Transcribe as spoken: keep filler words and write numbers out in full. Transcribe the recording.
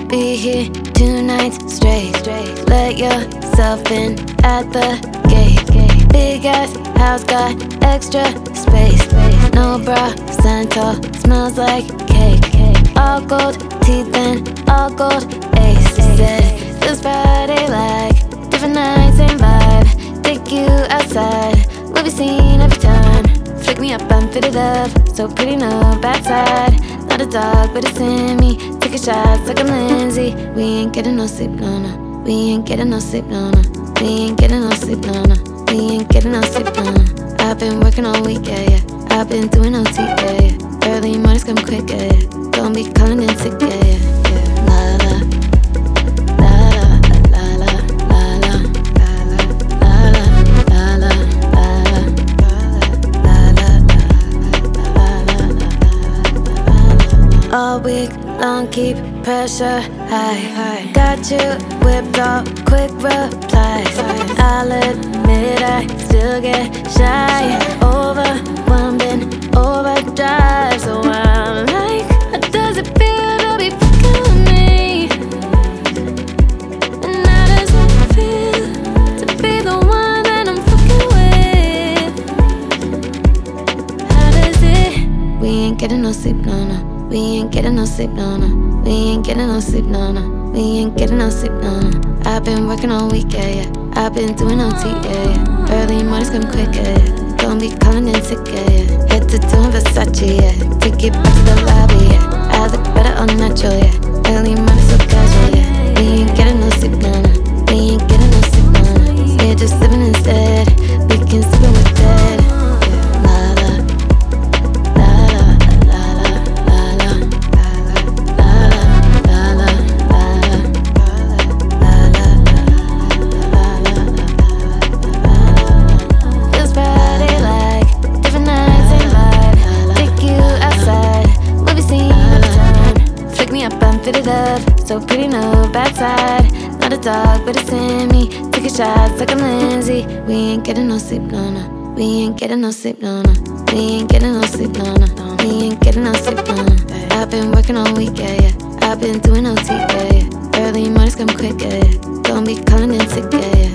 be here two nights straight. Let yourself in at the gate. Big ass house got extra space. No bra, Santal, smells like cake. All gold teeth and all gold ace. Said this Friday like different nights and vibe. Take you outside, we'll be seen every time. Flick me up, I'm fitted up, so pretty, no bad side. Not a dog, but it's in me. Take a shot like I'm Lindsay. We ain't getting no sleep, no, no. We ain't getting no sleep, no, no. We ain't getting no sleep, no, no. We ain't getting no sleep, no, no. I've been working all week, yeah, yeah. I've been doing O T, yeah, yeah. Early mornings come quick, yeah, yeah. Don't be calling in sick, yeah, yeah, yeah. La la, la la, la la, la la, la la, la la, la la. All week long, keep pressure high. Got you whipped up, quick replies. I'll admit I still get shy. Overwhelmed in overdrive. So I'm like, how does it feel to be fucking with me? And how does it feel to be the one that I'm fucking with? How does it? We ain't getting no sleep, no, no. We ain't getting no sleep, no, no. We ain't getting no sleep, no, no. We ain't getting no sleep, no, no. I've been working all week, yeah, yeah. I've been doing O T, yeah, yeah. Early mornings come quick, yeah, yeah. Don't be calling in sick, yeah, yeah. Head to toe in Versace, yeah. Take it back to the lobby, yeah. I look better all natural, yeah. Early mornings so casual, yeah. We ain't getting no sleep, no, no. We ain't getting no sleep, no, no. We're just living instead. We can sleep when we're dead. Fitted up, so pretty, no bad side. Not a dog, but it's in me. Take a shot like I'm Lindsay. We ain't getting no sleep, no, no. We ain't getting no sleep, no, no. We ain't getting no sleep, no, no. We ain't getting no sleep, no, no. I've been working all week, yeah, yeah. I've been doing O T, yeah, yeah. Early mornings come quick, yeah, yeah. Don't be calling in sick, yeah, yeah.